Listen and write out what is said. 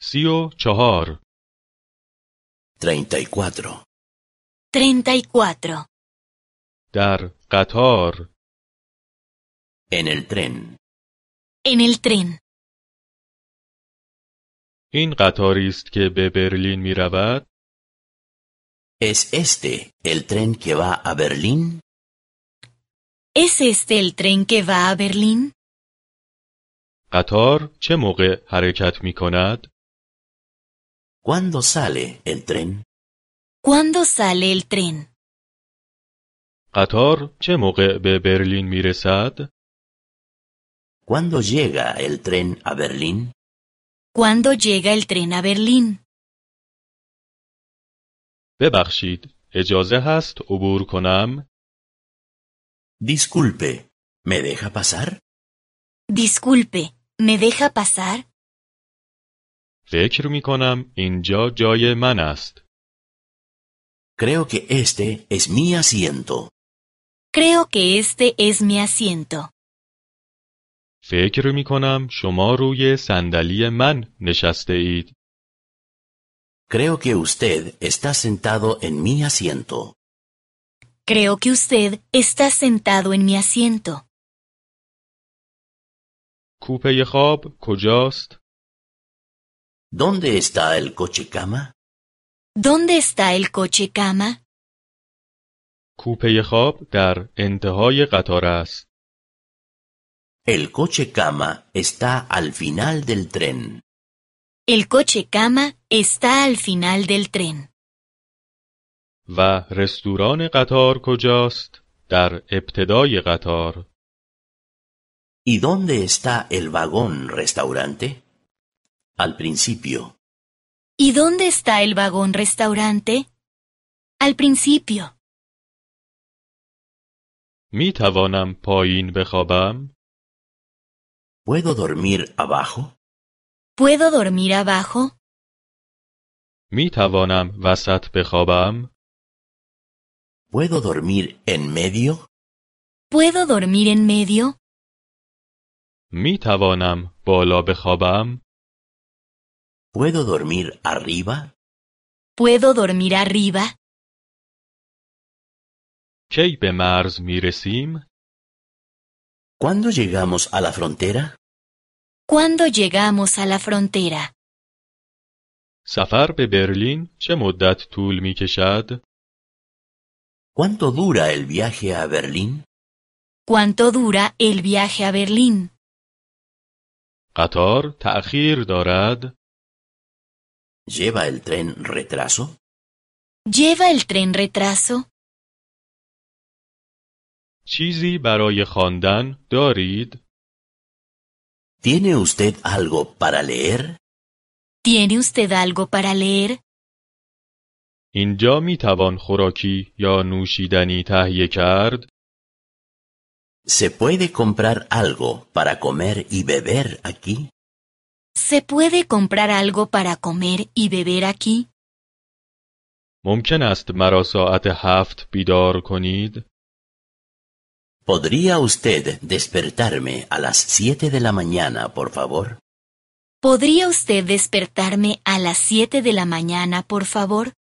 34. 34. 34. در قطار. En el tren. En el tren. این قطاری است که به برلین می رود؟ ¿Es este el tren que va a Berlín? ¿Es este el tren que va a Berlín? قطار چه موقع حرکت می کند؟ ¿Cuándo sale el tren? ¿Cuándo sale el tren? قطار چه موقع به برلین می رسد؟ ¿Cuándo llega el tren a Berlín? ¿Cuándo llega el tren a Berlín? ببخشید، اجازه هست عبور کنم؟ Disculpe, ¿me deja pasar? Disculpe, ¿me deja pasar? فکر می کنم اینجا جای من است. Creo que este es mi asiento. Creo que este es mi asiento. فکر می کنم شما روی صندلی من نشسته اید. Creo que usted está sentado en mi asiento. Creo que usted está sentado en mi asiento. کوپه خواب کجاست؟ ¿Dónde está el coche cama? ¿Dónde está el coche cama? کوپه خواب در انتهای قطار است. El coche cama está al final del tren. El coche cama está al final del tren. و رستوران قطار کجاست؟ در ابتدای قطار. ¿Y dónde está el vagón restaurante? Al principio. ¿Y dónde está el vagón restaurante? Al principio. می توانم پایین بخوابم؟ ¿Puedo dormir abajo? ¿Puedo dormir abajo? می توانم وسط بخوابم؟ ¿Puedo dormir en medio? ¿Puedo dormir en medio? می توانم بالا بخوابم؟ ¿Puedo dormir arriba? ¿Puedo dormir arriba? کی به مرز می رسیم؟ ¿Cuándo llegamos a la frontera? ¿Cuándo llegamos a la frontera? سفر به برلین چه مدت طول می کشد؟ ¿Cuánto dura el viaje a Berlín? ¿Cuánto dura el viaje a Berlín? قطار تأخیر دارد؟ ¿Lleva el tren retraso? ¿Lleva el tren retraso? چیزی برای خواندن دارید؟ ¿Tiene usted algo para leer? ¿Tiene usted algo para leer? اینجا می توان خوراکی یا نوشیدنی تهیه کرد؟ ¿Se puede comprar algo para comer y beber aquí? ¿Se puede comprar algo para comer y beber aquí? ممکن است مرا ساعت 7 بیدار کنید؟ ¿Podría usted despertarme a las 7 de la mañana, por favor? ¿Podría usted despertarme a las 7 de la mañana, por favor?